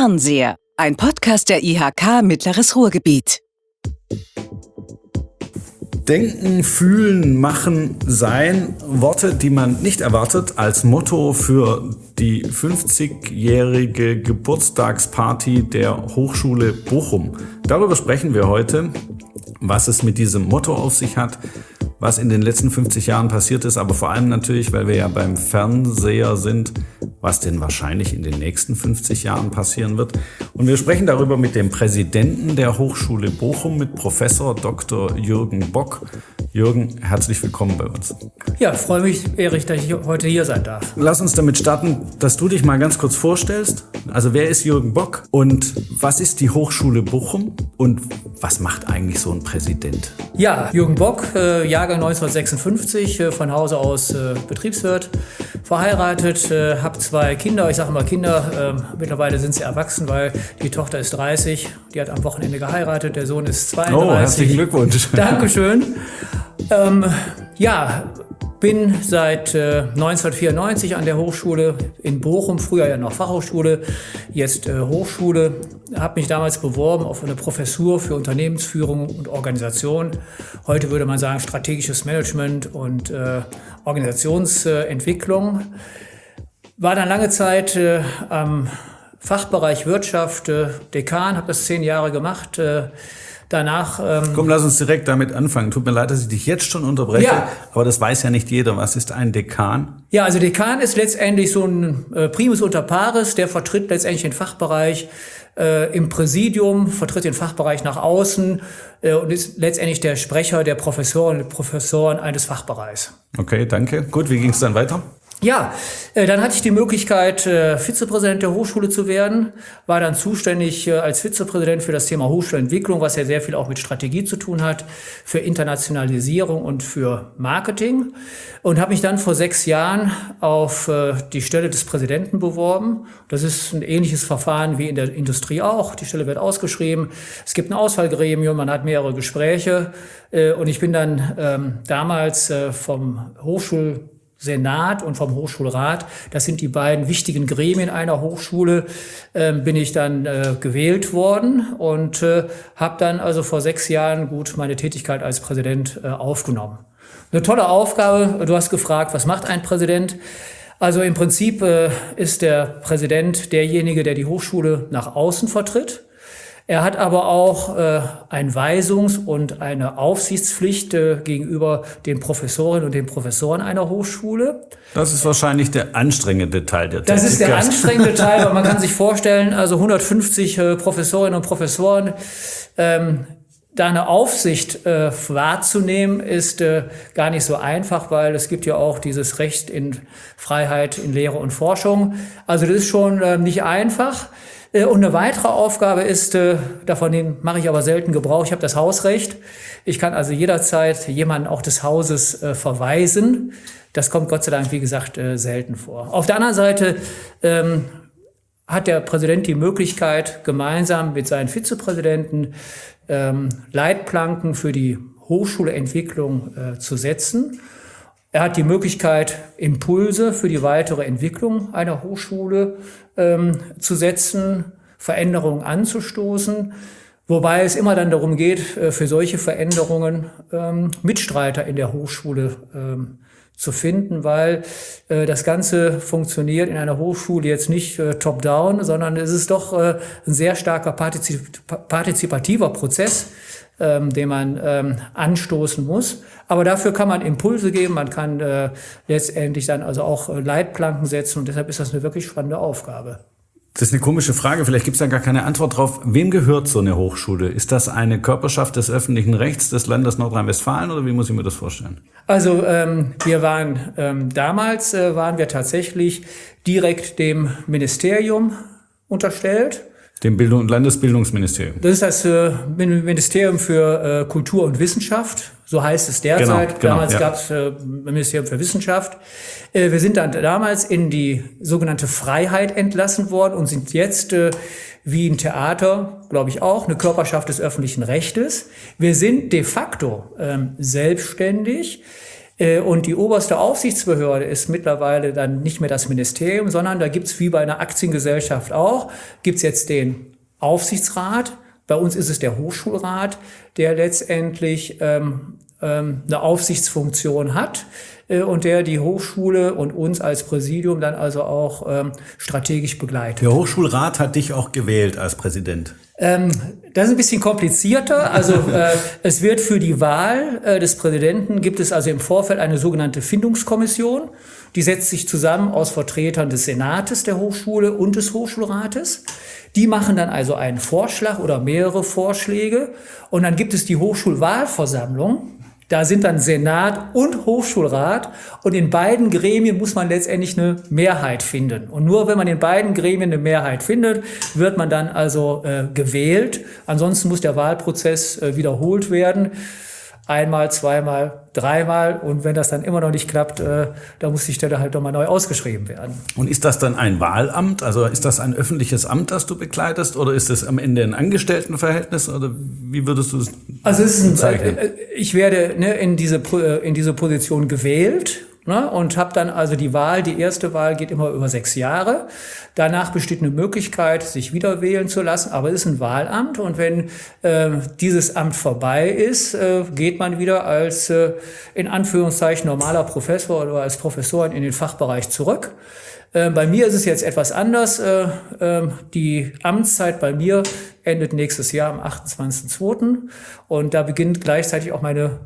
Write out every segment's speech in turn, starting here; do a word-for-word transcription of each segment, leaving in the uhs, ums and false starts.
Fernseher, ein Podcast der I H K Mittleres Ruhrgebiet. Denken, fühlen, machen, sein. Worte, die man nicht erwartet, als Motto für die fünfzigjährige Geburtstagsparty der Hochschule Bochum. Darüber sprechen wir heute, was es mit diesem Motto auf sich hat, was in den letzten fünfzig Jahren passiert ist, aber vor allem natürlich, weil wir ja beim Fernseher sind, was denn wahrscheinlich in den nächsten fünfzig Jahren passieren wird. Und wir sprechen darüber mit dem Präsidenten der Hochschule Bochum, mit Professor Doktor Jürgen Bock. Jürgen, herzlich willkommen bei uns. Ja, freue mich, Erich, dass ich heute hier sein darf. Lass uns damit starten, dass du dich mal ganz kurz vorstellst. Also wer ist Jürgen Bock und was ist die Hochschule Bochum und was macht eigentlich so ein Präsident? Ja, Jürgen Bock, äh, Jahrgang neunzehnhundertsechsundfünfzig, äh, von Hause aus äh, Betriebswirt, verheiratet, äh, habe zwei Kinder, ich sage mal Kinder, äh, mittlerweile sind sie erwachsen, weil die Tochter ist dreißig, die hat am Wochenende geheiratet, der Sohn ist zweiunddreißig. Oh, herzlichen Glückwunsch. Dankeschön. Ähm, ja, bin seit äh, neunzehnhundertvierundneunzig an der Hochschule in Bochum, früher ja noch Fachhochschule, jetzt äh, Hochschule. Habe mich damals beworben auf eine Professur für Unternehmensführung und Organisation. Heute würde man sagen strategisches Management und äh, Organisationsentwicklung. War dann lange Zeit äh, am Fachbereich Wirtschaft äh, Dekan, habe das zehn Jahre gemacht. Äh, Danach. Ähm, Komm, lass uns direkt damit anfangen. Tut mir leid, dass ich dich jetzt schon unterbreche, ja. aber das weiß ja nicht jeder. Was ist ein Dekan? Ja, also Dekan ist letztendlich so ein äh, Primus inter pares, der vertritt letztendlich den Fachbereich äh, im Präsidium, vertritt den Fachbereich nach außen äh, und ist letztendlich der Sprecher der Professoren und Professoren eines Fachbereichs. Okay, danke. Gut, wie ging es dann weiter? Ja, äh, dann hatte ich die Möglichkeit, äh, Vizepräsident der Hochschule zu werden, war dann zuständig äh, als Vizepräsident für das Thema Hochschulentwicklung, was ja sehr viel auch mit Strategie zu tun hat, für Internationalisierung und für Marketing und habe mich dann vor sechs Jahren auf äh, die Stelle des Präsidenten beworben. Das ist ein ähnliches Verfahren wie in der Industrie auch. Die Stelle wird ausgeschrieben, es gibt ein Auswahlgremium, man hat mehrere Gespräche äh, und ich bin dann ähm, damals äh, vom Hochschul Senat und vom Hochschulrat, das sind die beiden wichtigen Gremien einer Hochschule, äh, bin ich dann äh, gewählt worden und äh, habe dann also vor sechs Jahren gut meine Tätigkeit als Präsident äh, aufgenommen. Eine tolle Aufgabe. Du hast gefragt, was macht ein Präsident? Also im Prinzip äh, ist der Präsident derjenige, der die Hochschule nach außen vertritt. Er hat aber auch äh, eine Weisungs- und eine Aufsichtspflicht äh, gegenüber den Professorinnen und den Professoren einer Hochschule. Das ist wahrscheinlich der anstrengende Teil der Tätigkeit. Das ist der anstrengende Teil, weil man kann sich vorstellen, also hundertfünfzig äh, Professorinnen und Professoren, ähm, da eine Aufsicht äh, wahrzunehmen, ist äh, gar nicht so einfach, weil es gibt ja auch dieses Recht in Freiheit in Lehre und Forschung. Also das ist schon äh, nicht einfach. Und eine weitere Aufgabe ist, davon mache ich aber selten Gebrauch, ich habe das Hausrecht. Ich kann also jederzeit jemanden auch des Hauses verweisen. Das kommt Gott sei Dank, wie gesagt, selten vor. Auf der anderen Seite ähm, hat der Präsident die Möglichkeit, gemeinsam mit seinen Vizepräsidenten ähm, Leitplanken für die Hochschulentwicklung äh, zu setzen. Er hat die Möglichkeit, Impulse für die weitere Entwicklung einer Hochschule ähm, zu setzen, Veränderungen anzustoßen, wobei es immer dann darum geht, äh, für solche Veränderungen ähm, Mitstreiter in der Hochschule ähm, zu finden, weil äh, das Ganze funktioniert in einer Hochschule jetzt nicht äh, top-down, sondern es ist doch äh, ein sehr starker partizip- partizipativer Prozess, ähm, den man ähm, anstoßen muss. Aber dafür kann man Impulse geben, man kann äh, letztendlich dann also auch äh, Leitplanken setzen und deshalb ist das eine wirklich spannende Aufgabe. Das ist eine komische Frage, vielleicht gibt es da gar keine Antwort drauf. Wem gehört so eine Hochschule? Ist das eine Körperschaft des öffentlichen Rechts des Landes Nordrhein-Westfalen oder wie muss ich mir das vorstellen? Also ähm, wir waren ähm, damals äh, waren wir tatsächlich direkt dem Ministerium unterstellt. Dem Bildung- Landesbildungsministerium. Das ist das äh, Ministerium für äh, Kultur und Wissenschaft, so heißt es derzeit. Genau, genau, damals ja. gab es äh, Ministerium für Wissenschaft. Äh, wir sind dann damals in die sogenannte Freiheit entlassen worden und sind jetzt, äh, wie ein Theater, glaube ich auch, eine Körperschaft des öffentlichen Rechtes. Wir sind de facto ähm, selbstständig. Und die oberste Aufsichtsbehörde ist mittlerweile dann nicht mehr das Ministerium, sondern da gibt's wie bei einer Aktiengesellschaft auch, gibt's jetzt den Aufsichtsrat. Bei uns ist es der Hochschulrat, der letztendlich ähm, ähm, eine Aufsichtsfunktion hat äh, und der die Hochschule und uns als Präsidium dann also auch ähm, strategisch begleitet. Der Hochschulrat hat dich auch gewählt als Präsident. Ähm, das ist ein bisschen komplizierter. Also äh, es wird für die Wahl äh, des Präsidenten, gibt es also im Vorfeld eine sogenannte Findungskommission. Die setzt sich zusammen aus Vertretern des Senates der Hochschule und des Hochschulrates. Die machen dann also einen Vorschlag oder mehrere Vorschläge. Und dann gibt es die Hochschulwahlversammlung. Da sind dann Senat und Hochschulrat und in beiden Gremien muss man letztendlich eine Mehrheit finden. Und nur wenn man in beiden Gremien eine Mehrheit findet, wird man dann also äh, gewählt. Ansonsten muss der Wahlprozess äh, wiederholt werden. Einmal, zweimal, dreimal. Und wenn das dann immer noch nicht klappt, äh, da muss die Stelle halt nochmal neu ausgeschrieben werden. Und ist das dann ein Wahlamt? Also ist das ein öffentliches Amt, das du bekleidest? Oder ist es am Ende ein Angestelltenverhältnis? Oder wie würdest du es Also es ist ein, bezeichnen? äh, ich werde ne, in diese in diese Position gewählt. Ne, und habe dann also die Wahl, die erste Wahl geht immer über sechs Jahre. Danach besteht eine Möglichkeit, sich wieder wählen zu lassen, aber es ist ein Wahlamt und wenn äh, dieses Amt vorbei ist, äh, geht man wieder als äh, in Anführungszeichen normaler Professor oder als Professorin in den Fachbereich zurück. Äh, bei mir ist es jetzt etwas anders. Äh, äh, die Amtszeit bei mir endet nächstes Jahr am achtundzwanzigsten zweiten und da beginnt gleichzeitig auch meine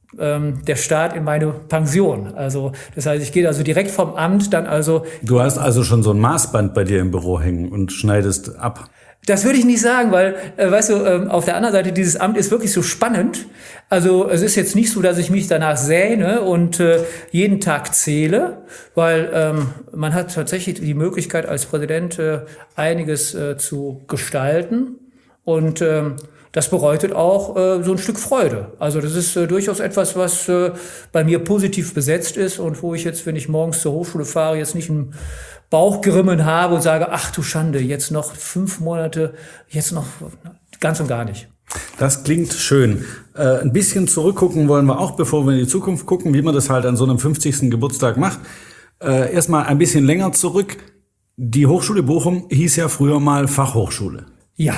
der Start in meine Pension. Also das heißt, ich gehe also direkt vom Amt dann also... Du hast also schon so ein Maßband bei dir im Büro hängen und schneidest ab. Das würde ich nicht sagen, weil, äh, weißt du, äh, auf der anderen Seite, dieses Amt ist wirklich so spannend. Also es ist jetzt nicht so, dass ich mich danach sähne und äh, jeden Tag zähle, weil ähm, man hat tatsächlich die Möglichkeit als Präsident äh, einiges äh, zu gestalten und ähm, das bedeutet auch äh, so ein Stück Freude. Also das ist äh, durchaus etwas, was äh, bei mir positiv besetzt ist und wo ich jetzt, wenn ich morgens zur Hochschule fahre, jetzt nicht einen Bauchgrimmen habe und sage, ach du Schande, jetzt noch fünf Monate, jetzt noch ganz und gar nicht. Das klingt schön. Äh, ein bisschen zurückgucken wollen wir auch, bevor wir in die Zukunft gucken, wie man das halt an so einem fünfzigsten Geburtstag macht. Äh, erstmal ein bisschen länger zurück. Die Hochschule Bochum hieß ja früher mal Fachhochschule. Ja.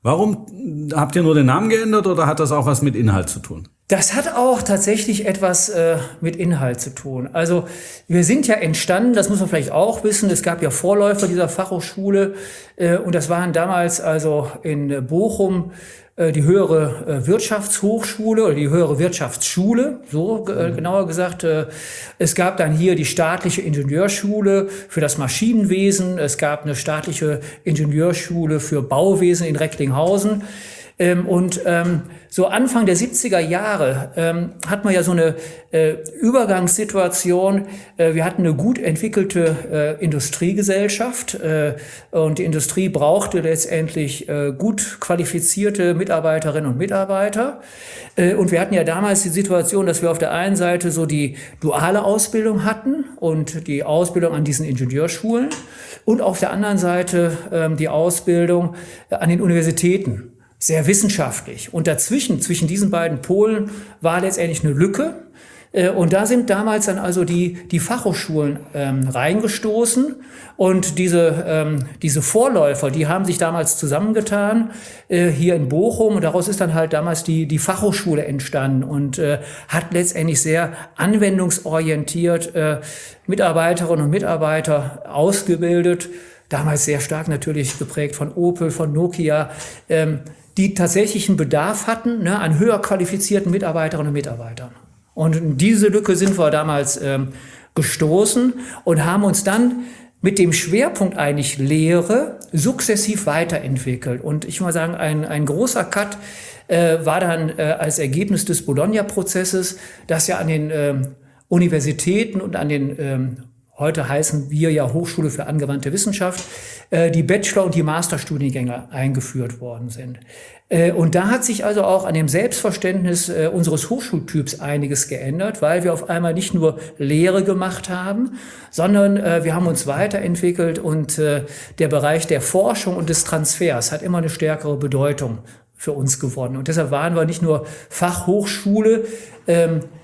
Warum habt ihr nur den Namen geändert oder hat das auch was mit Inhalt zu tun? Das hat auch tatsächlich etwas äh, mit Inhalt zu tun. Also wir sind ja entstanden, das muss man vielleicht auch wissen, es gab ja Vorläufer dieser Fachhochschule äh, und das waren damals also in äh, Bochum äh, die höhere äh, Wirtschaftshochschule oder die höhere Wirtschaftsschule, so äh, genauer gesagt. Äh, es gab dann hier die staatliche Ingenieurschule für das Maschinenwesen, es gab eine staatliche Ingenieurschule für Bauwesen in Recklinghausen. Ähm, und ähm, so Anfang der siebziger Jahre ähm, hat man ja so eine äh, Übergangssituation. Äh, wir hatten eine gut entwickelte äh, Industriegesellschaft äh, und die Industrie brauchte letztendlich äh, gut qualifizierte Mitarbeiterinnen und Mitarbeiter. Äh, und wir hatten ja damals die Situation, dass wir auf der einen Seite so die duale Ausbildung hatten und die Ausbildung an diesen Ingenieurschulen und auf der anderen Seite äh, die Ausbildung äh, an den Universitäten. Sehr wissenschaftlich. Und dazwischen, zwischen diesen beiden Polen, war letztendlich eine Lücke. Und da sind damals dann also die, die Fachhochschulen ähm, reingestoßen. Und diese, ähm, diese Vorläufer, die haben sich damals zusammengetan, äh, hier in Bochum. Und daraus ist dann halt damals die, die Fachhochschule entstanden und äh, hat letztendlich sehr anwendungsorientiert äh, Mitarbeiterinnen und Mitarbeiter ausgebildet. Damals sehr stark natürlich geprägt von Opel, von Nokia, ähm, die tatsächlichen Bedarf hatten, ne, an höher qualifizierten Mitarbeiterinnen und Mitarbeitern. Und in diese Lücke sind wir damals ähm, gestoßen und haben uns dann mit dem Schwerpunkt eigentlich Lehre sukzessiv weiterentwickelt. Und ich muss sagen, ein, ein großer Cut äh, war dann äh, als Ergebnis des Bologna-Prozesses, dass ja an den ähm, Universitäten und an den ähm, heute heißen wir ja Hochschule für angewandte Wissenschaft, äh, die Bachelor- und die Masterstudiengänge eingeführt worden sind. Äh, und da hat sich also auch an dem Selbstverständnis äh, unseres Hochschultyps einiges geändert, weil wir auf einmal nicht nur Lehre gemacht haben, sondern äh, wir haben uns weiterentwickelt und äh, der Bereich der Forschung und des Transfers hat immer eine stärkere Bedeutung für uns gewonnen. Und deshalb waren wir nicht nur Fachhochschule, ähm,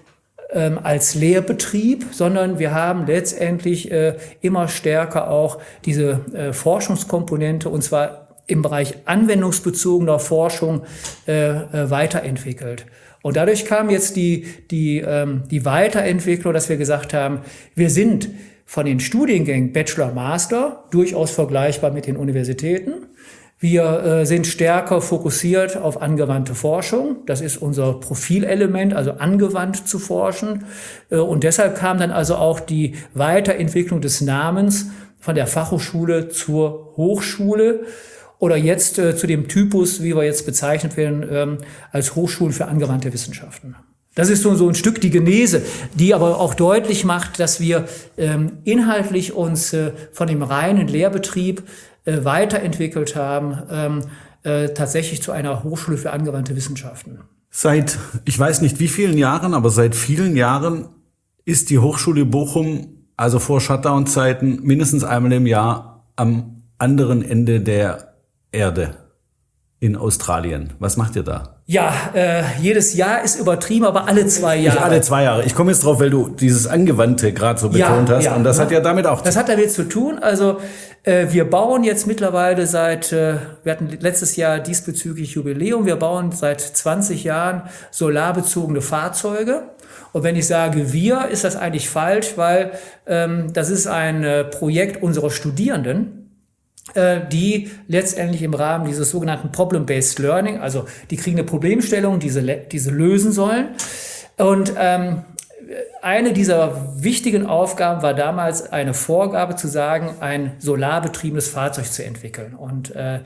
ähm, als Lehrbetrieb, sondern wir haben letztendlich äh, immer stärker auch diese äh, Forschungskomponente, und zwar im Bereich anwendungsbezogener Forschung äh, äh, weiterentwickelt. Und dadurch kam jetzt die, die, ähm, die Weiterentwicklung, dass wir gesagt haben, wir sind von den Studiengängen Bachelor, Master durchaus vergleichbar mit den Universitäten. Wir äh, sind stärker fokussiert auf angewandte Forschung. Das ist unser Profilelement, also angewandt zu forschen. Äh, und deshalb kam dann also auch die Weiterentwicklung des Namens von der Fachhochschule zur Hochschule oder jetzt äh, zu dem Typus, wie wir jetzt bezeichnet werden, ähm, als Hochschulen für angewandte Wissenschaften. Das ist so, so ein Stück die Genese, die aber auch deutlich macht, dass wir ähm, inhaltlich uns äh, von dem reinen Lehrbetrieb äh, weiterentwickelt haben, ähm, äh, tatsächlich zu einer Hochschule für angewandte Wissenschaften. Seit, ich weiß nicht wie vielen Jahren, aber seit vielen Jahren ist die Hochschule Bochum, also vor Shutdown-Zeiten, mindestens einmal im Jahr am anderen Ende der Erde in Australien. Was macht ihr da? Ja, äh, jedes Jahr ist übertrieben, aber alle zwei Jahre. Nicht alle zwei Jahre. Ich komme jetzt drauf, weil du dieses Angewandte gerade so betont ja, hast. Ja, und das ne? hat ja damit auch Das hat damit zu tun. Also äh, wir bauen jetzt mittlerweile seit, äh, wir hatten letztes Jahr diesbezüglich Jubiläum, wir bauen seit zwanzig Jahren solarbezogene Fahrzeuge. Und wenn ich sage wir, ist das eigentlich falsch, weil ähm, das ist ein äh, Projekt unserer Studierenden, die letztendlich im Rahmen dieses sogenannten Problem-Based Learning, also die kriegen eine Problemstellung, diese, diese lösen sollen. Und ähm, eine dieser wichtigen Aufgaben war damals eine Vorgabe zu sagen, ein solarbetriebenes Fahrzeug zu entwickeln. Und äh,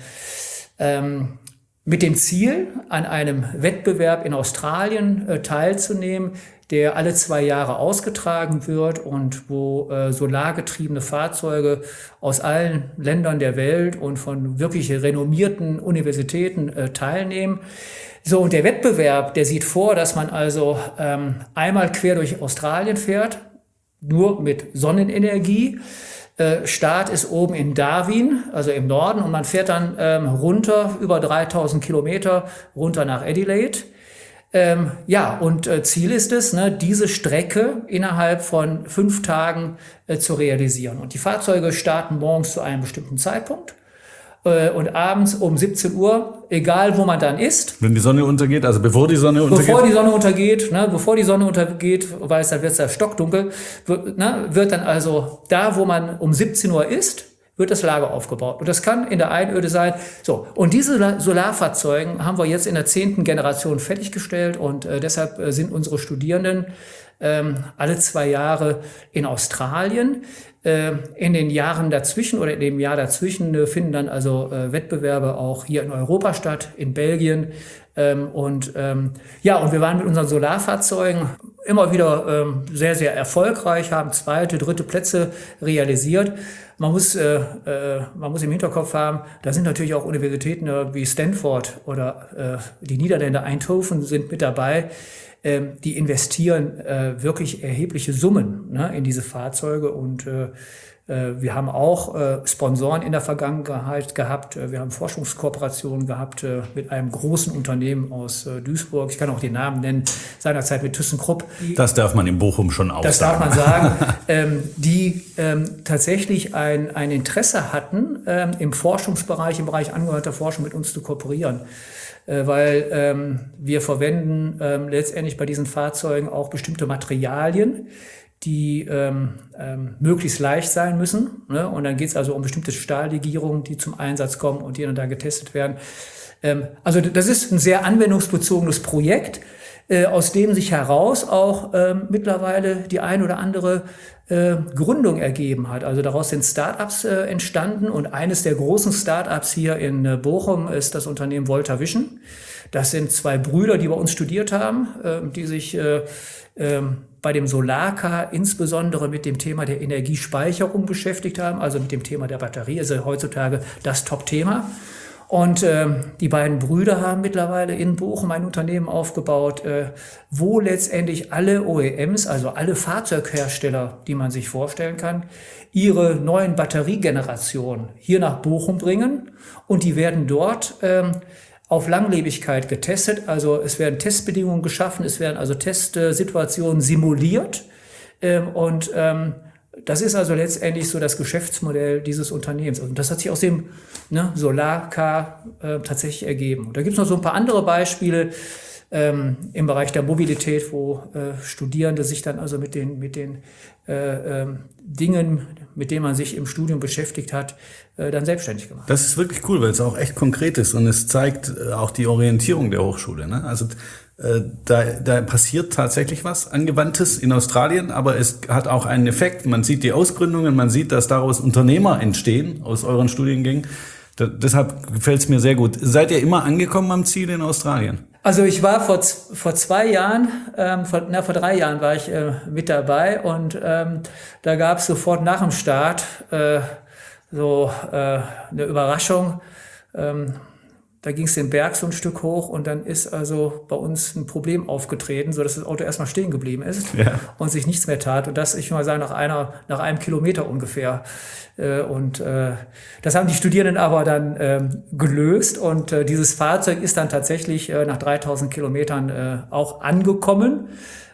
ähm, mit dem Ziel, an einem Wettbewerb in Australien äh, teilzunehmen, der alle zwei Jahre ausgetragen wird und wo äh, solargetriebene Fahrzeuge aus allen Ländern der Welt und von wirklich renommierten Universitäten äh, teilnehmen. So, und der Wettbewerb, der sieht vor, dass man also ähm, einmal quer durch Australien fährt, nur mit Sonnenenergie. Äh, Start ist oben in Darwin, also im Norden, und man fährt dann ähm, runter, über dreitausend Kilometer, runter nach Adelaide. Ähm, ja, und äh, Ziel ist es, ne, diese Strecke innerhalb von fünf Tagen äh, zu realisieren. Und die Fahrzeuge starten morgens zu einem bestimmten Zeitpunkt äh, und abends um siebzehn Uhr, egal wo man dann ist. Wenn die Sonne untergeht, also bevor die Sonne untergeht? Bevor die Sonne untergeht, ne, bevor die Sonne untergeht, weil es dann wird es ja stockdunkel, wird, ne, wird dann also da, wo man um siebzehn Uhr ist, wird das Lager aufgebaut. Und das kann in der Einöde sein. So, und diese Solarfahrzeuge haben wir jetzt in der zehnten Generation fertiggestellt und äh, deshalb äh, sind unsere Studierenden ähm, alle zwei Jahre in Australien. Äh, in den Jahren dazwischen oder in dem Jahr dazwischen äh, finden dann also äh, Wettbewerbe auch hier in Europa statt, in Belgien. Ähm, und ähm, ja, und wir waren mit unseren Solarfahrzeugen immer wieder ähm, sehr, sehr erfolgreich, haben zweite, dritte Plätze realisiert. Man muss, äh, äh, man muss im Hinterkopf haben, da sind natürlich auch Universitäten äh, wie Stanford oder äh, die Niederländer Eindhoven sind mit dabei. Ähm, die investieren äh, wirklich erhebliche Summen, ne, in diese Fahrzeuge und äh, wir haben auch äh, Sponsoren in der Vergangenheit gehabt. Wir haben Forschungskooperationen gehabt äh, mit einem großen Unternehmen aus äh, Duisburg. Ich kann auch den Namen nennen, seinerzeit mit ThyssenKrupp. Das darf man in Bochum schon auch das sagen. Das darf man sagen. ähm, die ähm, tatsächlich ein, ein Interesse hatten, ähm, im Forschungsbereich, im Bereich angewandter Forschung mit uns zu kooperieren. Äh, weil ähm, wir verwenden ähm, letztendlich bei diesen Fahrzeugen auch bestimmte Materialien, die ähm, ähm, möglichst leicht sein müssen. Ne? Und dann geht es also um bestimmte Stahllegierungen, die zum Einsatz kommen und die dann da getestet werden. Ähm, also das ist ein sehr anwendungsbezogenes Projekt, äh, aus dem sich heraus auch ähm, mittlerweile die ein oder andere äh, Gründung ergeben hat. Also daraus sind Startups äh, entstanden und eines der großen Startups hier in äh, Bochum ist das Unternehmen Volta Vision. Das sind zwei Brüder, die bei uns studiert haben, äh, die sich äh, äh, bei dem Solarcar insbesondere mit dem Thema der Energiespeicherung beschäftigt haben, also mit dem Thema der Batterie, also heutzutage das Top-Thema. Und äh, die beiden Brüder haben mittlerweile in Bochum ein Unternehmen aufgebaut, äh, wo letztendlich alle O E Ms, also alle Fahrzeughersteller, die man sich vorstellen kann, ihre neuen Batteriegenerationen hier nach Bochum bringen und die werden dort ähm, auf Langlebigkeit getestet. Also es werden Testbedingungen geschaffen, es werden also Testsituationen simuliert. Ähm, und ähm, das ist also letztendlich so das Geschäftsmodell dieses Unternehmens. Und das hat sich aus dem ne, Solarcar äh, tatsächlich ergeben. Und da gibt es noch so ein paar andere Beispiele ähm, im Bereich der Mobilität, wo äh, Studierende sich dann also mit den, mit den äh, ähm, Dingen, mit denen man sich im Studium beschäftigt hat, äh, dann selbstständig gemacht. Das ist wirklich cool, weil es auch echt konkret ist und es zeigt äh, auch die Orientierung der Hochschule. Ne? Also äh, da, da passiert tatsächlich was Angewandtes in Australien, aber es hat auch einen Effekt. Man sieht die Ausgründungen, man sieht, dass daraus Unternehmer entstehen aus euren Studiengängen. Da, deshalb gefällt es mir sehr gut. Seid ihr immer angekommen am Ziel in Australien? Also ich war vor vor zwei Jahren, ähm, vor, na, vor drei Jahren war ich äh, mit dabei und ähm, da gab es sofort nach dem Start äh, so äh, eine Überraschung. Ähm, da ging es den Berg so ein Stück hoch und dann ist also bei uns ein Problem aufgetreten, so dass das Auto erstmal stehen geblieben ist ja. und sich nichts mehr tat. Und das, ich will mal sagen, nach einer, nach einem Kilometer ungefähr. Äh, und äh, das haben die Studierenden aber dann ähm, gelöst und äh, dieses Fahrzeug ist dann tatsächlich äh, nach dreitausend Kilometern äh, auch angekommen.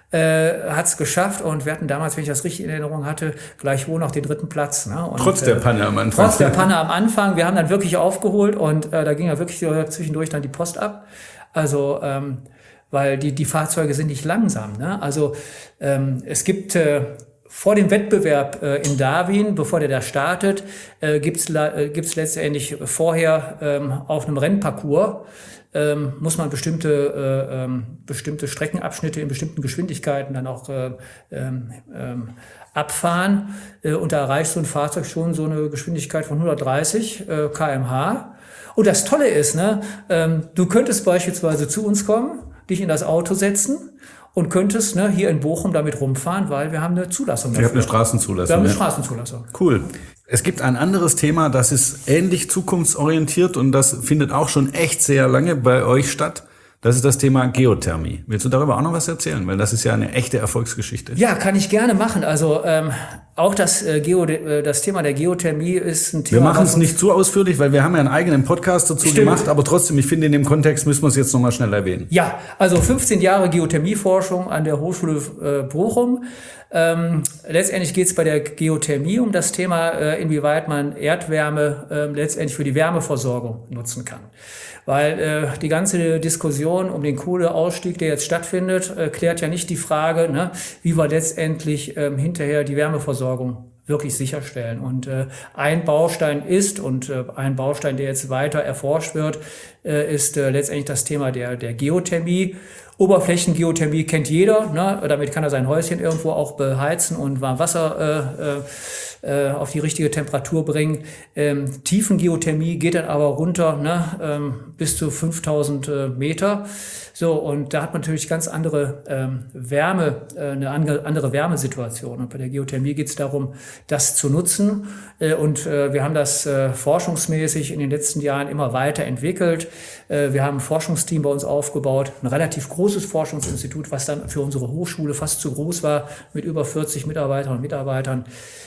Äh, hat es geschafft und wir hatten damals, wenn ich das richtig in Erinnerung hatte, gleichwohl noch den dritten Platz. Ne? Und, trotz der Panne am Anfang. Trotz der Panne am Anfang. Wir haben dann wirklich aufgeholt und äh, da ging ja wirklich äh, zwischendurch dann die Post ab. Also, ähm, weil die, die Fahrzeuge sind nicht langsam. Ne? Also, ähm, es gibt äh, vor dem Wettbewerb äh, in Darwin, bevor der da startet, äh, gibt's äh, gibt's letztendlich vorher ähm, auf einem Rennparcours Ähm, muss man bestimmte, äh, ähm, bestimmte Streckenabschnitte in bestimmten Geschwindigkeiten dann auch äh, ähm, ähm, abfahren. Äh, und da erreicht so ein Fahrzeug schon so eine Geschwindigkeit von hundertdreißig äh, Kilometer pro Stunde. Und das Tolle ist, ne, ähm, du könntest beispielsweise zu uns kommen, dich in das Auto setzen und könntest ne, hier in Bochum damit rumfahren, weil wir haben eine Zulassung dafür. Ihr habt eine Straßenzulassung. Wir haben eine ja. Straßenzulassung. Cool. Es gibt ein anderes Thema, das ist ähnlich zukunftsorientiert und das findet auch schon echt sehr lange bei euch statt. Das ist das Thema Geothermie. Willst du darüber auch noch was erzählen? Weil das ist ja eine echte Erfolgsgeschichte. Ja, kann ich gerne machen. Also ähm, auch das, äh, Geo, äh, das Thema der Geothermie ist ein Thema. Wir machen es nicht zu ausführlich, weil wir haben ja einen eigenen Podcast dazu Stimmt. gemacht. Aber trotzdem, ich finde, in dem Kontext müssen wir es jetzt nochmal schnell erwähnen. Ja, also fünfzehn Jahre Geothermieforschung an der Hochschule äh, Bochum. Ähm, letztendlich geht es bei der Geothermie um das Thema, äh, inwieweit man Erdwärme äh, letztendlich für die Wärmeversorgung nutzen kann. Weil äh, die ganze Diskussion um den Kohleausstieg, der jetzt stattfindet, äh, klärt ja nicht die Frage, ne, wie wir letztendlich äh, hinterher die Wärmeversorgung wirklich sicherstellen. Und äh, ein Baustein ist, und äh, ein Baustein, der jetzt weiter erforscht wird, äh, ist äh, letztendlich das Thema der, der Geothermie. Oberflächengeothermie kennt jeder, ne? Damit kann er sein Häuschen irgendwo auch beheizen und warm Wasser äh, äh, auf die richtige Temperatur bringen. Ähm, Tiefengeothermie geht dann aber runter ne? ähm, bis zu fünftausend äh, Meter. So, und da hat man natürlich ganz andere ähm, Wärme, äh, eine andere Wärmesituation. Und bei der Geothermie geht es darum, das zu nutzen. Äh, und äh, wir haben das äh, forschungsmäßig in den letzten Jahren immer weiterentwickelt. Äh, wir haben ein Forschungsteam bei uns aufgebaut, ein relativ großes Forschungsinstitut, was dann für unsere Hochschule fast zu groß war, mit über vierzig Mitarbeiterinnen und Mitarbeitern.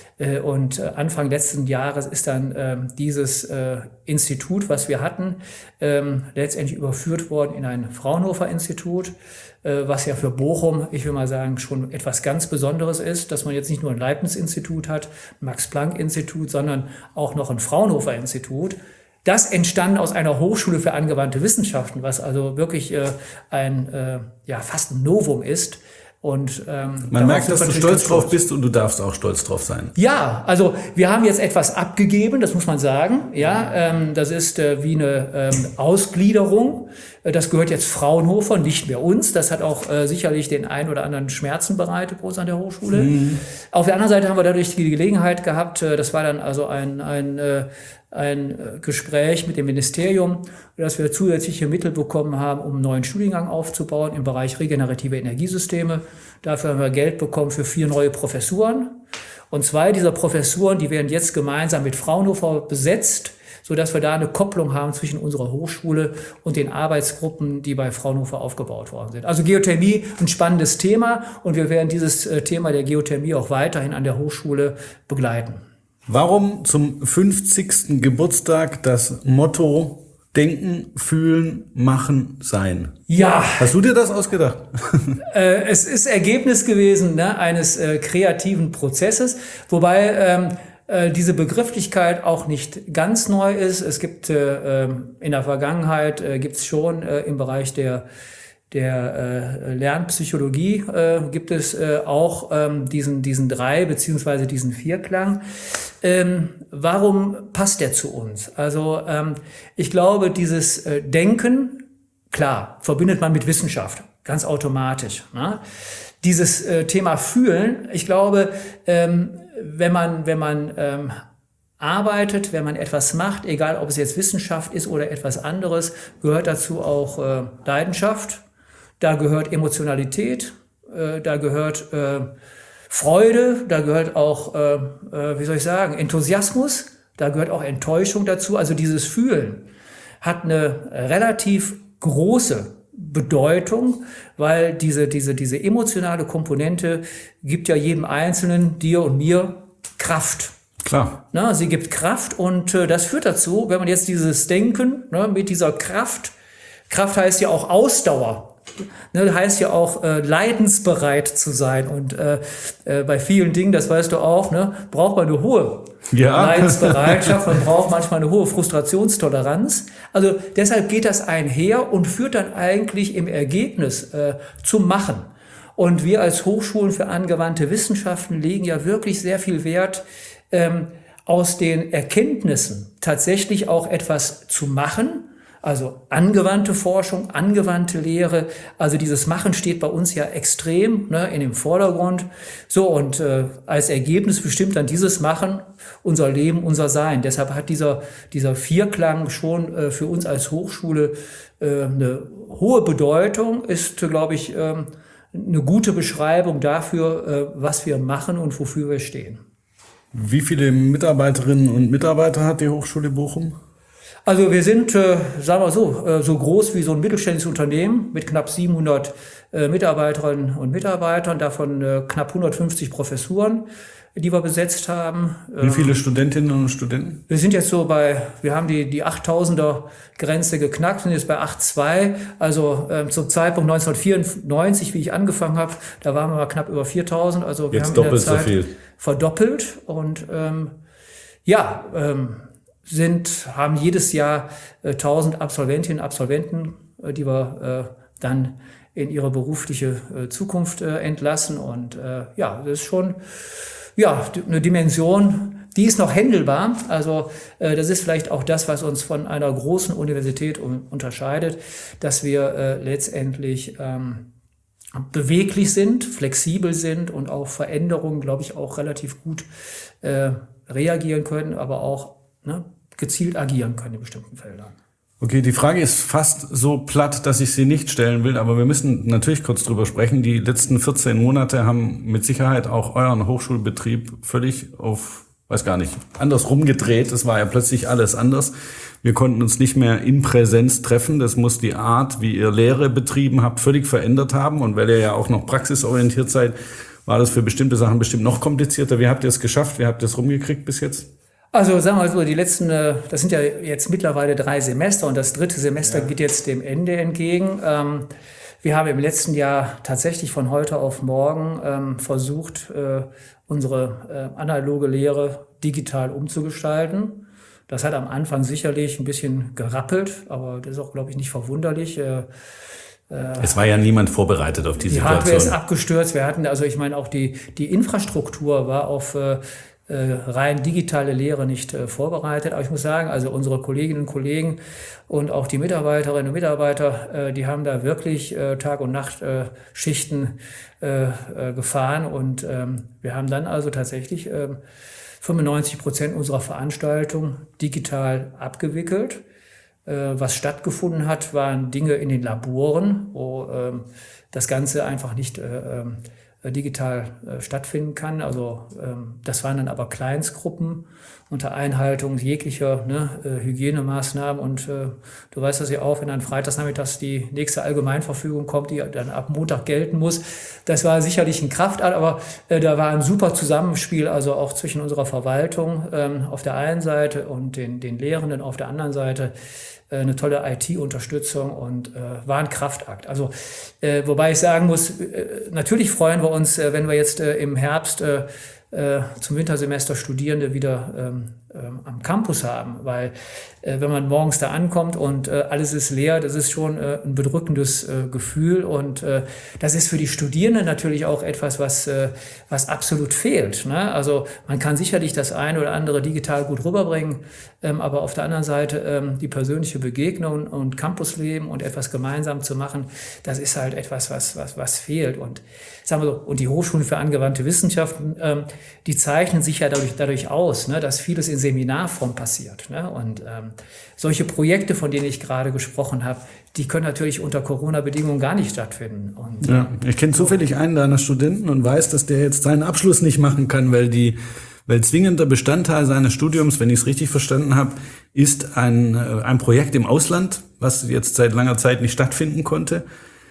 Und Anfang letzten Jahres ist dann ähm, dieses äh, Institut, was wir hatten, ähm, letztendlich überführt worden in ein Fraunhofer-Institut, äh, was ja für Bochum, ich will mal sagen, schon etwas ganz Besonderes ist, dass man jetzt nicht nur ein Leibniz-Institut hat, ein Max-Planck-Institut, sondern auch noch ein Fraunhofer-Institut. Das entstand aus einer Hochschule für angewandte Wissenschaften, was also wirklich äh, ein äh, ja fast ein Novum ist. Und, ähm, Man merkt, dass du stolz drauf bist und du darfst auch stolz drauf sein. Ja, also wir haben jetzt etwas abgegeben, das muss man sagen. Ja, ähm, das ist äh, wie eine ähm, Ausgliederung. Das gehört jetzt Fraunhofer, nicht mehr uns. Das hat auch äh, sicherlich den einen oder anderen Schmerzen bereitet bei uns an der Hochschule. Mhm. Auf der anderen Seite haben wir dadurch die Gelegenheit gehabt, äh, das war dann also ein, ein äh, ein Gespräch mit dem Ministerium, dass wir zusätzliche Mittel bekommen haben, um einen neuen Studiengang aufzubauen im Bereich regenerative Energiesysteme. Dafür haben wir Geld bekommen für vier neue Professuren. Und zwei dieser Professuren, die werden jetzt gemeinsam mit Fraunhofer besetzt, sodass wir da eine Kopplung haben zwischen unserer Hochschule und den Arbeitsgruppen, die bei Fraunhofer aufgebaut worden sind. Also Geothermie, ein spannendes Thema, und wir werden dieses Thema der Geothermie auch weiterhin an der Hochschule begleiten. Warum zum fünfzigsten Geburtstag das Motto Denken, Fühlen, Machen, Sein. Ja. Hast du dir das ausgedacht? Äh, es ist Ergebnis gewesen, ne, eines äh, kreativen Prozesses, wobei ähm, äh, diese Begrifflichkeit auch nicht ganz neu ist. Es gibt äh, in der Vergangenheit äh, gibt es schon äh, im Bereich der der äh, Lernpsychologie äh, gibt es äh, auch ähm, diesen diesen drei beziehungsweise diesen Vierklang. Ähm, warum passt der zu uns? Also ähm, ich glaube, dieses äh, Denken, klar, verbindet man mit Wissenschaft, ganz automatisch. Ne? Dieses äh, Thema Fühlen, ich glaube, ähm, wenn man wenn man ähm, arbeitet, wenn man etwas macht, egal ob es jetzt Wissenschaft ist oder etwas anderes, gehört dazu auch äh, Leidenschaft. Da gehört Emotionalität, äh, da gehört äh, Freude, da gehört auch, äh, äh, wie soll ich sagen, Enthusiasmus, da gehört auch Enttäuschung dazu. Also dieses Fühlen hat eine relativ große Bedeutung, weil diese, diese, diese emotionale Komponente gibt ja jedem Einzelnen, dir und mir, Kraft. Klar. Na, sie gibt Kraft und äh, das führt dazu, wenn man jetzt dieses Denken ne, mit dieser Kraft, Kraft heißt ja auch Ausdauer. Ne, heißt ja auch äh, leidensbereit zu sein und äh, äh, bei vielen Dingen, das weißt du auch, ne, braucht man eine hohe ja. Leidensbereitschaft, man braucht manchmal eine hohe Frustrationstoleranz. Also deshalb geht das einher und führt dann eigentlich im Ergebnis äh, zum Machen. Und wir als Hochschulen für angewandte Wissenschaften legen ja wirklich sehr viel Wert, ähm, aus den Erkenntnissen tatsächlich auch etwas zu machen. Also angewandte Forschung, angewandte Lehre, also dieses Machen steht bei uns ja extrem ne, in dem Vordergrund. So und äh, als Ergebnis bestimmt dann dieses Machen unser Leben, unser Sein. Deshalb hat dieser dieser Vierklang schon äh, für uns als Hochschule äh, eine hohe Bedeutung, ist, glaube ich, äh, eine gute Beschreibung dafür, äh, was wir machen und wofür wir stehen. Wie viele Mitarbeiterinnen und Mitarbeiter hat die Hochschule Bochum? Also wir sind, äh, sagen wir so, äh, so groß wie so ein mittelständisches Unternehmen mit knapp siebenhundert äh, Mitarbeiterinnen und Mitarbeitern, davon äh, knapp hundertfünfzig Professuren, die wir besetzt haben. Wie viele Studentinnen und Studenten? Wir sind jetzt so bei, wir haben die die achttausender Grenze geknackt, sind jetzt bei acht Komma zwei. Also äh, zum Zeitpunkt neunzehnhundertvierundneunzig, wie ich angefangen habe, da waren wir mal knapp über viertausend. Also wir jetzt haben doppelt in der Zeit so viel. Verdoppelt und ähm, ja, ähm, sind, haben jedes Jahr äh, tausend Absolventinnen und Absolventen, äh, die wir äh, dann in ihre berufliche äh, Zukunft äh, entlassen. Und äh, ja, das ist schon ja, eine Dimension, die ist noch händelbar. Also äh, das ist vielleicht auch das, was uns von einer großen Universität un- unterscheidet, dass wir äh, letztendlich ähm, beweglich sind, flexibel sind und auf Veränderungen, glaube ich, auch relativ gut äh, reagieren können, aber auch ne, gezielt agieren können in bestimmten Feldern. Okay, die Frage ist fast so platt, dass ich sie nicht stellen will, aber wir müssen natürlich kurz drüber sprechen. Die letzten vierzehn Monate haben mit Sicherheit auch euren Hochschulbetrieb völlig auf, weiß gar nicht, andersrum gedreht. Es war ja plötzlich alles anders. Wir konnten uns nicht mehr in Präsenz treffen. Das muss die Art, wie ihr Lehre betrieben habt, völlig verändert haben. Und weil ihr ja auch noch praxisorientiert seid, war das für bestimmte Sachen bestimmt noch komplizierter. Wie habt ihr es geschafft? Wie habt ihr es rumgekriegt bis jetzt? Also sagen wir mal so, die letzten, das sind ja jetzt mittlerweile drei Semester und das dritte Semester ja. geht jetzt dem Ende entgegen. Wir haben im letzten Jahr tatsächlich von heute auf morgen versucht, unsere analoge Lehre digital umzugestalten. Das hat am Anfang sicherlich ein bisschen gerappelt, aber das ist auch, glaube ich, nicht verwunderlich. Es war ja niemand vorbereitet auf die, die Situation. Die Hardware ist abgestürzt. Wir hatten, also ich meine, auch die, die Infrastruktur war auf Äh, rein digitale Lehre nicht äh, vorbereitet. Aber ich muss sagen, also unsere Kolleginnen und Kollegen und auch die Mitarbeiterinnen und Mitarbeiter, äh, die haben da wirklich äh, Tag und Nacht äh, Schichten äh, äh, gefahren. Und ähm, wir haben dann also tatsächlich äh, fünfundneunzig Prozent unserer Veranstaltung digital abgewickelt. Äh, was stattgefunden hat, waren Dinge in den Laboren, wo äh, das Ganze einfach nicht äh, digital äh, stattfinden kann. Also ähm, das waren dann aber Kleinstgruppen unter Einhaltung jeglicher ne, Hygienemaßnahmen. Und äh, du weißt das ja auch, wenn dann freitagsnachmittags die nächste Allgemeinverfügung kommt, die dann ab Montag gelten muss. Das war sicherlich ein Kraftakt, aber äh, da war ein super Zusammenspiel, also auch zwischen unserer Verwaltung ähm, auf der einen Seite und den, den Lehrenden auf der anderen Seite. Äh, eine tolle I T-Unterstützung und äh, war ein Kraftakt. Also äh, wobei ich sagen muss, äh, natürlich freuen wir uns, äh, wenn wir jetzt äh, im Herbst äh, äh, zum Wintersemester Studierende wieder ähm, ähm, am Campus haben, weil äh, wenn man morgens da ankommt und äh, alles ist leer, das ist schon äh, ein bedrückendes äh, Gefühl und äh, das ist für die Studierenden natürlich auch etwas, was, äh, was absolut fehlt, ne? Also man kann sicherlich das eine oder andere digital gut rüberbringen, ähm, aber auf der anderen Seite ähm, die persönliche Begegnung und Campusleben und etwas gemeinsam zu machen, das ist halt etwas, was, was, was fehlt. Und sagen wir so, und die Hochschulen für angewandte Wissenschaften, ähm, die zeichnen sich ja dadurch, dadurch aus, ne, dass vieles in Seminarform passiert. Ne? Und ähm, solche Projekte, von denen ich gerade gesprochen habe, die können natürlich unter Corona-Bedingungen gar nicht stattfinden. Und, ja, ich kenne zufällig einen deiner Studenten und weiß, dass der jetzt seinen Abschluss nicht machen kann, weil die weil zwingender Bestandteil seines Studiums, wenn ich es richtig verstanden habe, ist ein, ein Projekt im Ausland, was jetzt seit langer Zeit nicht stattfinden konnte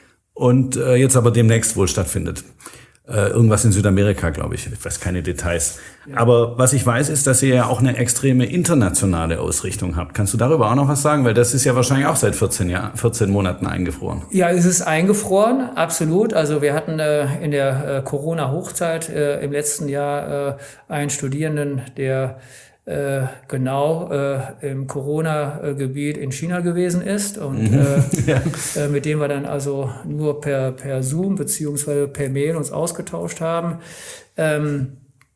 und äh, jetzt aber demnächst wohl stattfindet. Äh, irgendwas in Südamerika, glaube ich. Ich weiß keine Details. Ja. Aber was ich weiß, ist, dass ihr ja auch eine extreme internationale Ausrichtung habt. Kannst du darüber auch noch was sagen? Weil das ist ja wahrscheinlich auch seit vierzehn Jahren, vierzehn Monaten eingefroren. Ja, es ist eingefroren, absolut. Also wir hatten äh, in der äh, Corona-Hochzeit äh, im letzten Jahr äh, einen Studierenden, der äh, genau äh, im Corona-Gebiet in China gewesen ist und mhm. äh, ja. äh, mit dem wir dann also nur per, per Zoom beziehungsweise per Mail uns ausgetauscht haben. Ähm,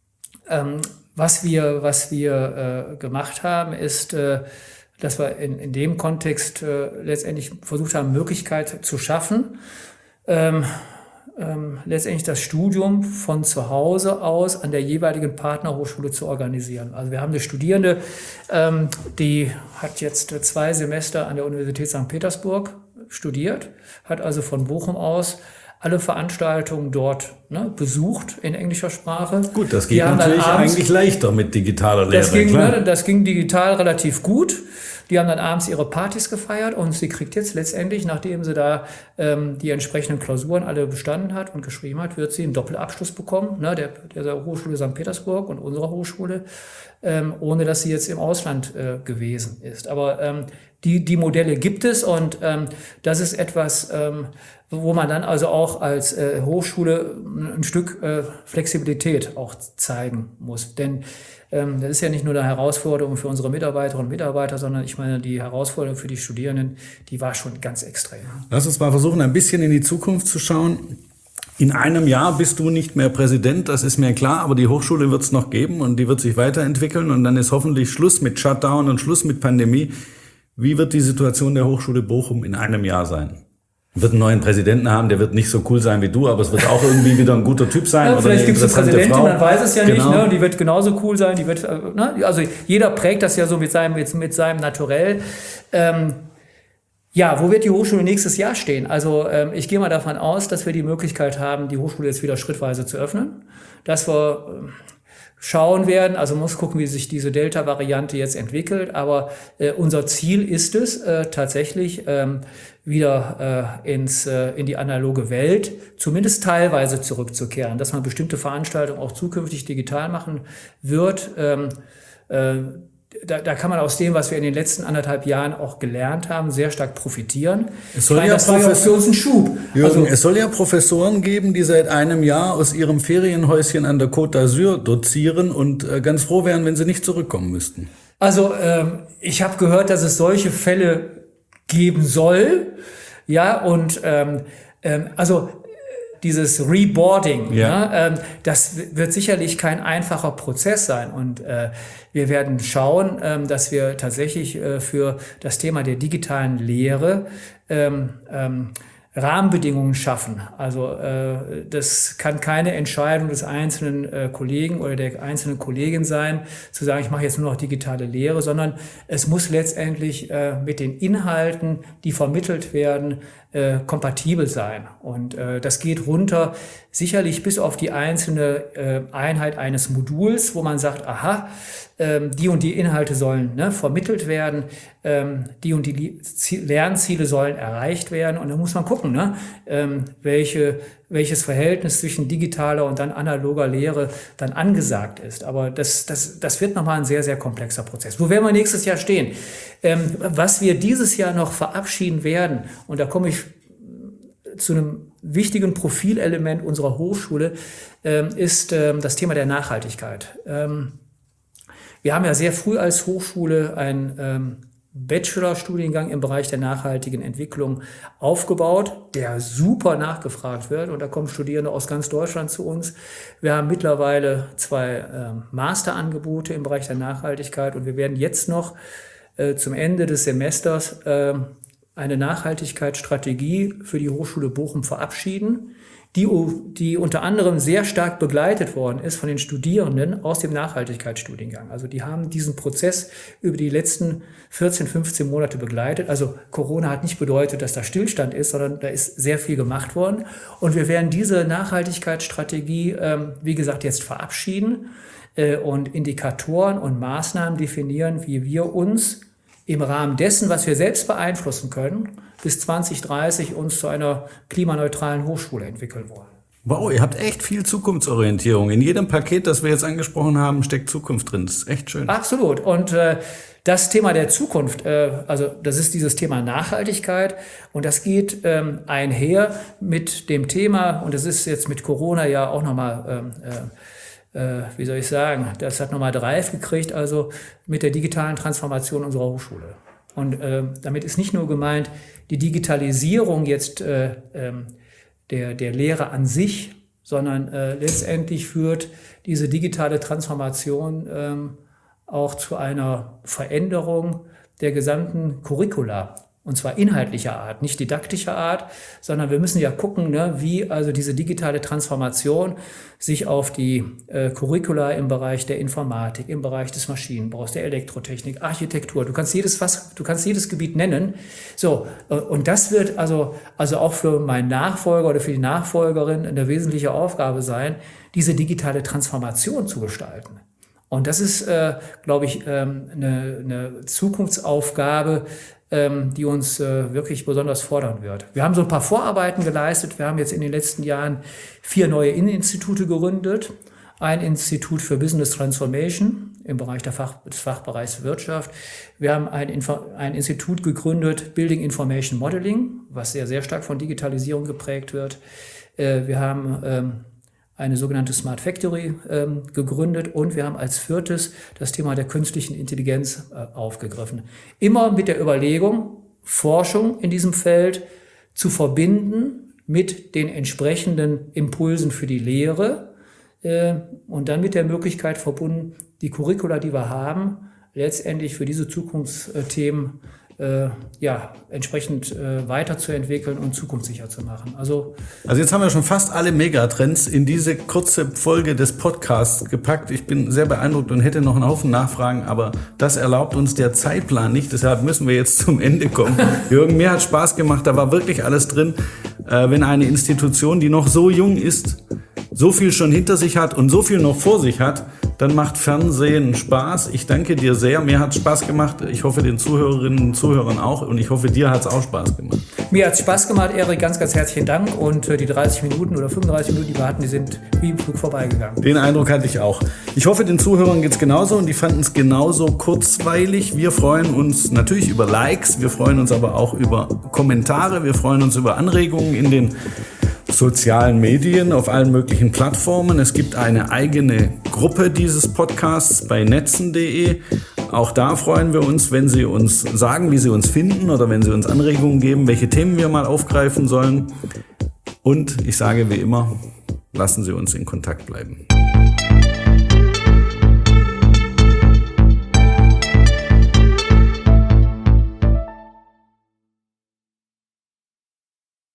ähm, was wir, was wir äh, gemacht haben, ist, äh, dass wir in, in dem Kontext äh, letztendlich versucht haben, Möglichkeit zu schaffen, ähm, Ähm, letztendlich das Studium von zu Hause aus an der jeweiligen Partnerhochschule zu organisieren. Also wir haben eine Studierende, ähm, die hat jetzt zwei Semester an der Universität Sankt Petersburg studiert, hat also von Bochum aus alle Veranstaltungen dort ne, besucht in englischer Sprache. Gut, das geht natürlich abends, eigentlich leichter mit digitaler Lehre. Das ging, ne, das ging digital relativ gut. Die haben dann abends ihre Partys gefeiert und sie kriegt jetzt letztendlich, nachdem sie da ähm, die entsprechenden Klausuren alle bestanden hat und geschrieben hat, wird sie einen Doppelabschluss bekommen, ne, der, der Hochschule Sankt Petersburg und unserer Hochschule, ähm, ohne dass sie jetzt im Ausland äh, gewesen ist. Aber ähm, die, die Modelle gibt es und ähm, das ist etwas, ähm, wo man dann also auch als äh, Hochschule ein Stück äh, Flexibilität auch zeigen muss. Denn ähm, das ist ja nicht nur eine Herausforderung für unsere Mitarbeiterinnen und Mitarbeiter, sondern ich meine, die Herausforderung für die Studierenden, die war schon ganz extrem. Lass uns mal versuchen, ein bisschen in die Zukunft zu schauen. In einem Jahr bist du nicht mehr Präsident, das ist mir klar, aber die Hochschule wird es noch geben und die wird sich weiterentwickeln und dann ist hoffentlich Schluss mit Shutdown und Schluss mit Pandemie. Wie wird die Situation der Hochschule Bochum in einem Jahr sein? Wird einen neuen Präsidenten haben, der wird nicht so cool sein wie du, aber es wird auch irgendwie wieder ein guter Typ sein. Ja, oder vielleicht gibt es eine Präsidentin, Frau. Man weiß es ja genau. nicht, ne? Die wird genauso cool sein, die wird, ne? Also jeder prägt das ja so mit seinem, mit, mit seinem Naturell. Ähm, ja, wo wird die Hochschule nächstes Jahr stehen? Also ähm, ich gehe mal davon aus, dass wir die Möglichkeit haben, die Hochschule jetzt wieder schrittweise zu öffnen, dass wir ähm, schauen werden, also muss gucken, wie sich diese Delta-Variante jetzt entwickelt, aber äh, unser Ziel ist es äh, tatsächlich ähm, wieder äh, ins, äh, in die analoge Welt, zumindest teilweise zurückzukehren, dass man bestimmte Veranstaltungen auch zukünftig digital machen wird. Ähm, äh, Da, da kann man aus dem, was wir in den letzten anderthalb Jahren auch gelernt haben, sehr stark profitieren. Es soll ich meine, ja das war ja für uns ein Schub. Jürgen, also, es soll ja Professoren geben, die seit einem Jahr aus ihrem Ferienhäuschen an der Côte d'Azur dozieren und äh, ganz froh wären, wenn sie nicht zurückkommen müssten. Also ähm, ich habe gehört, dass es solche Fälle geben soll. Ja, und ähm, ähm, also dieses Reboarding, ja. ne, ähm, das wird sicherlich kein einfacher Prozess sein. Und äh, wir werden schauen, ähm, dass wir tatsächlich äh, für das Thema der digitalen Lehre ähm, ähm, Rahmenbedingungen schaffen. Also äh, das kann keine Entscheidung des einzelnen äh, Kollegen oder der einzelnen Kollegin sein, zu sagen, ich mache jetzt nur noch digitale Lehre, sondern es muss letztendlich äh, mit den Inhalten, die vermittelt werden, äh, kompatibel sein. Und äh, das geht runter sicherlich bis auf die einzelne äh, Einheit eines Moduls, wo man sagt, aha, ähm, die und die Inhalte sollen ne, vermittelt werden, ähm, die und die Lernziele sollen erreicht werden. Und da muss man gucken, ne, ähm, welche, welches Verhältnis zwischen digitaler und dann analoger Lehre dann angesagt ist. Aber das, das, das wird nochmal ein sehr, sehr komplexer Prozess. Wo werden wir nächstes Jahr stehen? Ähm, was wir dieses Jahr noch verabschieden werden, und da komme ich zu einem wichtigen Profilelement unserer Hochschule, ähm, ist ähm, das Thema der Nachhaltigkeit. Ähm, wir haben ja sehr früh als Hochschule einen ähm, Bachelorstudiengang im Bereich der nachhaltigen Entwicklung aufgebaut, der super nachgefragt wird. Und da kommen Studierende aus ganz Deutschland zu uns. Wir haben mittlerweile zwei ähm, Masterangebote im Bereich der Nachhaltigkeit und wir werden jetzt noch äh, zum Ende des Semesters äh, eine Nachhaltigkeitsstrategie für die Hochschule Bochum verabschieden, die, die unter anderem sehr stark begleitet worden ist von den Studierenden aus dem Nachhaltigkeitsstudiengang. Also die haben diesen Prozess über die letzten vierzehn, fünfzehn Monate begleitet. Also Corona hat nicht bedeutet, dass da Stillstand ist, sondern da ist sehr viel gemacht worden. Und wir werden diese Nachhaltigkeitsstrategie, ähm, wie gesagt, jetzt verabschieden äh, und Indikatoren und Maßnahmen definieren, wie wir uns im Rahmen dessen, was wir selbst beeinflussen können, bis zwanzig dreißig uns zu einer klimaneutralen Hochschule entwickeln wollen. Wow, ihr habt echt viel Zukunftsorientierung. In jedem Paket, das wir jetzt angesprochen haben, steckt Zukunft drin. Das ist echt schön. Absolut. Und äh, das Thema der Zukunft, äh, also das ist dieses Thema Nachhaltigkeit und das geht ähm, einher mit dem Thema, und das ist jetzt mit Corona ja auch nochmal ähm, äh, wie soll ich sagen, das hat nochmal Drive gekriegt, also mit der digitalen Transformation unserer Hochschule. Und äh, damit ist nicht nur gemeint, die Digitalisierung jetzt äh, ähm, der, der Lehre an sich, sondern äh, letztendlich führt diese digitale Transformation ähm, auch zu einer Veränderung der gesamten Curricula. Und zwar inhaltlicher Art, nicht didaktischer Art, sondern wir müssen ja gucken, ne, wie also diese digitale Transformation sich auf die äh, Curricula im Bereich der Informatik, im Bereich des Maschinenbaus, der Elektrotechnik, Architektur, du kannst jedes was, du kannst jedes Gebiet nennen. So, äh, und das wird also, also auch für meinen Nachfolger oder für die Nachfolgerin eine wesentliche Aufgabe sein, diese digitale Transformation zu gestalten. Und das ist, äh, glaube ich, ähm, eine, eine Zukunftsaufgabe, ähm, die uns äh, wirklich besonders fordern wird. Wir haben so ein paar Vorarbeiten geleistet. Wir haben jetzt in den letzten Jahren vier neue Institute gegründet. Ein Institut für Business Transformation im Bereich der Fach, des Fachbereichs Wirtschaft. Wir haben ein, Info, ein Institut gegründet, Building Information Modeling, was sehr, sehr stark von Digitalisierung geprägt wird. Äh, wir haben ähm, eine sogenannte Smart Factory ähm, gegründet und wir haben als viertes das Thema der künstlichen Intelligenz äh, aufgegriffen. Immer mit der Überlegung, Forschung in diesem Feld zu verbinden mit den entsprechenden Impulsen für die Lehre äh, und dann mit der Möglichkeit verbunden, die Curricula, die wir haben, letztendlich für diese Zukunftsthemen Äh, ja, entsprechend äh, weiterzuentwickeln und zukunftssicher zu machen. Also, also jetzt haben wir schon fast alle Megatrends in diese kurze Folge des Podcasts gepackt. Ich bin sehr beeindruckt und hätte noch einen Haufen Nachfragen, aber das erlaubt uns der Zeitplan nicht. Deshalb müssen wir jetzt zum Ende kommen. Jürgen, mir hat Spaß gemacht, da war wirklich alles drin. Äh, wenn eine Institution, die noch so jung ist, so viel schon hinter sich hat und so viel noch vor sich hat, dann macht Fernsehen Spaß. Ich danke dir sehr. Mir hat es Spaß gemacht. Ich hoffe, den Zuhörerinnen und Zuhörern auch. Und ich hoffe, dir hat es auch Spaß gemacht. Mir hat es Spaß gemacht, Erik. Ganz, ganz herzlichen Dank. Und die dreißig Minuten oder fünfunddreißig Minuten, die wir hatten, die sind wie im Flug vorbeigegangen. Den Eindruck hatte ich auch. Ich hoffe, den Zuhörern geht es genauso und die fanden es genauso kurzweilig. Wir freuen uns natürlich über Likes. Wir freuen uns aber auch über Kommentare. Wir freuen uns über Anregungen in den sozialen Medien, auf allen möglichen Plattformen. Es gibt eine eigene Gruppe dieses Podcasts bei netzen punkt de. Auch da freuen wir uns, wenn Sie uns sagen, wie Sie uns finden oder wenn Sie uns Anregungen geben, welche Themen wir mal aufgreifen sollen. Und ich sage wie immer, lassen Sie uns in Kontakt bleiben.